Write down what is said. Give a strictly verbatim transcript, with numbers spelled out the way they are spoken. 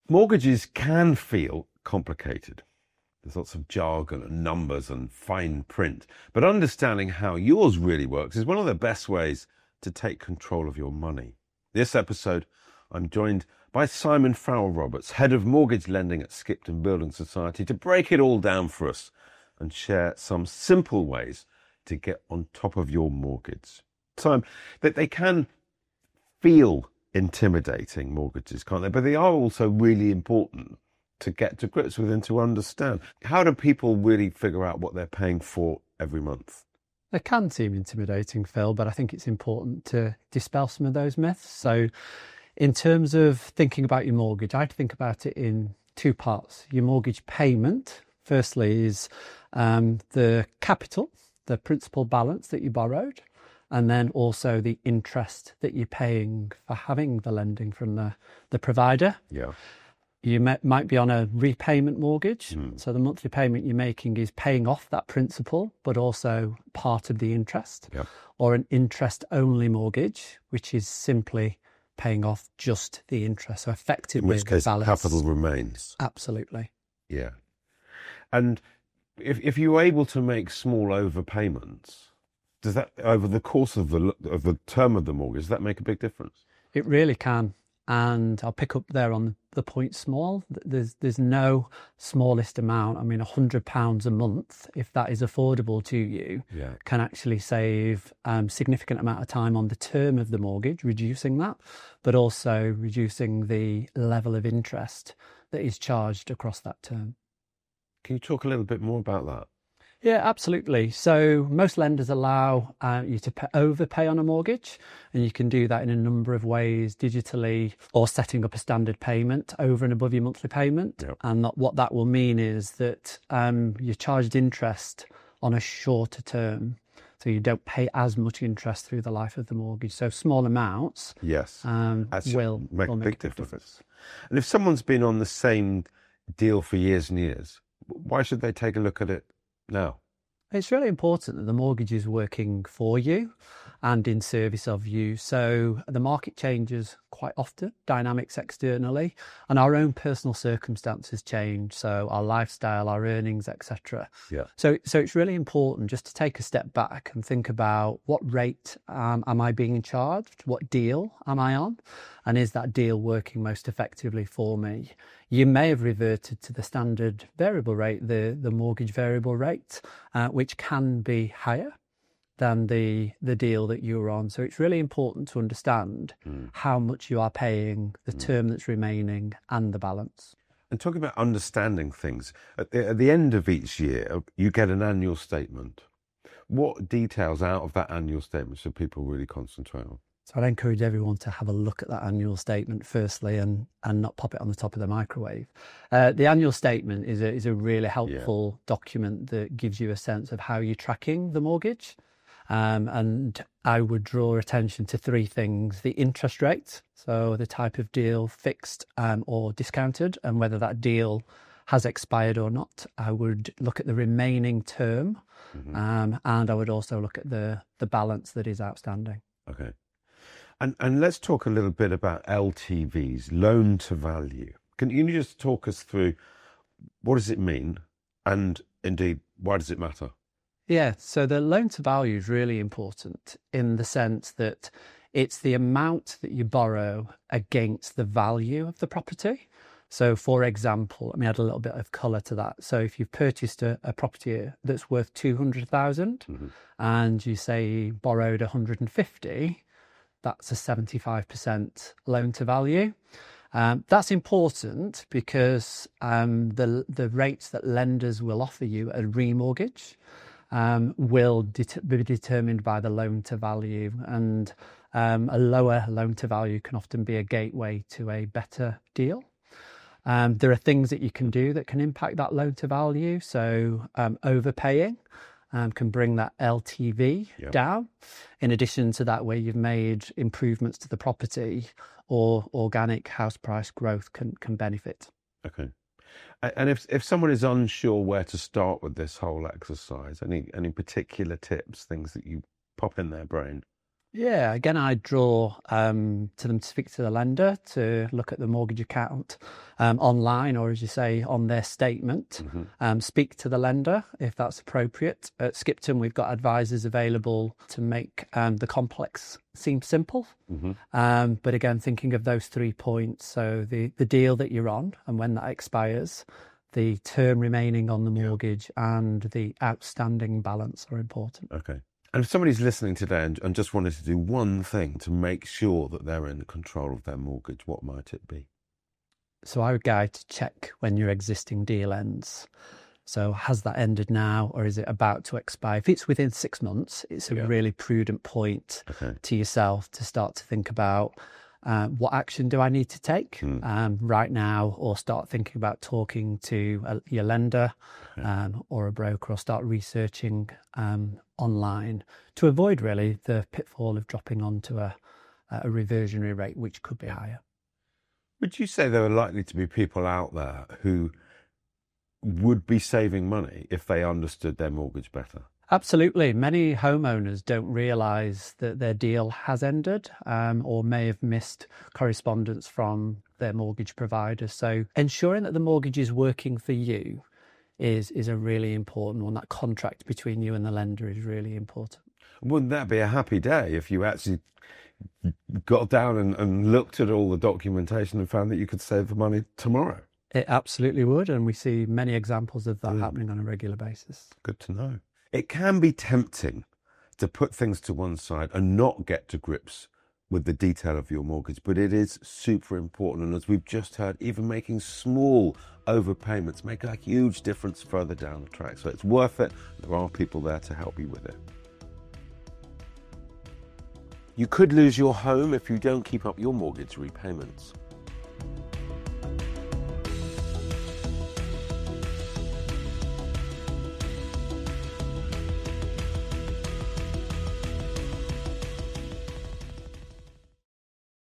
Mortgages can feel complicated. There's lots of jargon and numbers and fine print, but understanding how yours really works is one of the best ways to take control of your money. This episode, I'm joined by Simon Farrell-Roberts, Head of Mortgage Lending at Skipton Building Society, to break it all down for us and share some simple ways to get on top of your mortgage. Simon, that they can feel intimidating, mortgages, can't they? But they are also really important to get to grips with and to understand. How do people really figure out what they're paying for every month? They can seem intimidating, Phil, but I think it's important to dispel some of those myths. So in terms of thinking about your mortgage, I'd think about it in two parts. Your mortgage payment, firstly, is um, the capital, the principal balance that you borrowed, and then also the interest that you're paying for having the lending from the, the provider. Yeah. You may, might be on a repayment mortgage. Mm. So the monthly payment you're making is paying off that principal, but also part of the interest. Yeah. Or an interest-only mortgage, which is simply paying off just the interest. So effectively, In which case, balance. capital remains. Absolutely. Yeah. And if if you're able to make small overpayments, does that, over the course of the of the term of the mortgage, does that make a big difference? It really can. And I'll pick up there on the point small. There's there's no smallest amount. I mean, one hundred pounds a month, if that is affordable to you, Yeah. can actually save um, significant amount of time on the term of the mortgage, reducing that, but also reducing the level of interest that is charged across that term. Can you talk a little bit more about that? Yeah, absolutely. So most lenders allow uh, you to pay, overpay on a mortgage, and you can do that in a number of ways, digitally or setting up a standard payment over and above your monthly payment. Yep. And that, what that will mean is that um, you're charged interest on a shorter term, so you don't pay as much interest through the life of the mortgage. So small amounts Yes. um, That's will make will a make big difference. And if someone's been on the same deal for years and years, why should they take a look at it now? It's really important that the mortgage is working for you and in service of you. So the market changes quite often, dynamics externally, and our own personal circumstances change. So our lifestyle, our earnings, et cetera. Yeah. So, so it's really important just to take a step back and think about what rate um, am I being charged? What deal am I on? And is that deal working most effectively for me? You may have reverted to the standard variable rate, the, the mortgage variable rate, uh, which can be higher than the the deal that you're on. So it's really important to understand Mm. how much you are paying, the Mm. term that's remaining, and the balance. And talking about understanding things, at the, at the end of each year, you get an annual statement. What details out of that annual statement should people really concentrate on? So I'd encourage everyone to have a look at that annual statement firstly, and and not pop it on the top of the microwave. Uh, the annual statement is a is a really helpful yeah. document that gives you a sense of how you're tracking the mortgage. Um, and I would draw attention to three things: the interest rate, so the type of deal, fixed um, or discounted, and whether that deal has expired or not. I would look at the remaining term, mm-hmm. um, and I would also look at the, the balance that is outstanding. Okay. And and let's talk a little bit about L T Vs, loan to value. Can you just talk us through what does it mean, and indeed, why does it matter? Yeah, so the loan to value is really important in the sense that it's the amount that you borrow against the value of the property. So for example, let me add a little bit of colour to that. So if you've purchased a, a property that's worth two hundred thousand mm-hmm. and you say borrowed one hundred fifty, that's a seventy-five percent loan to value. Um, that's important because um, the the rates that lenders will offer you at a remortgage um, will det- be determined by the loan to value, and um, a lower loan to value can often be a gateway to a better deal. Um, there are things that you can do that can impact that loan to value. So um, overpaying um, can bring that L T V yep. down. In addition to that, where you've made improvements to the property, or organic house price growth can, can benefit. Okay. And if if someone is unsure where to start with this whole exercise, any any particular tips, things that you pop in their brain? Yeah, again, I draw um, to them to speak to the lender, to look at the mortgage account um, online, or as you say, on their statement. Mm-hmm. Um, speak to the lender if that's appropriate. At Skipton, we've got advisors available to make um, the complex seem simple. Mm-hmm. Um, but again, thinking of those three points, so the, the deal that you're on and when that expires, the term remaining on the mortgage, and the outstanding balance are important. Okay. And if somebody's listening today and, and just wanted to do one thing to make sure that they're in control of their mortgage, what might it be? So I would guide to check when your existing deal ends. So has that ended now, or is it about to expire? If it's within six months, it's a yeah. really prudent point okay. to yourself to start to think about uh, what action do I need to take hmm. um, right now, or start thinking about talking to a, your lender okay. um, or a broker, or start researching um, online to avoid really the pitfall of dropping onto a, a reversionary rate, which could be higher. Would you say there are likely to be people out there who would be saving money if they understood their mortgage better? Absolutely. Many homeowners don't realise that their deal has ended um, or may have missed correspondence from their mortgage provider. So ensuring that the mortgage is working for you is, is a really important one. That contract between you and the lender is really important. Wouldn't that be a happy day if you actually got down and, and looked at all the documentation and found that you could save the money tomorrow? It absolutely would, and we see many examples of that mm. happening on a regular basis. Good to know. It can be tempting to put things to one side and not get to grips with the detail of your mortgage, but it is super important. And as we've just heard, even making small overpayments make a huge difference further down the track. So it's worth it. There are people there to help you with it. You could lose your home if you don't keep up your mortgage repayments.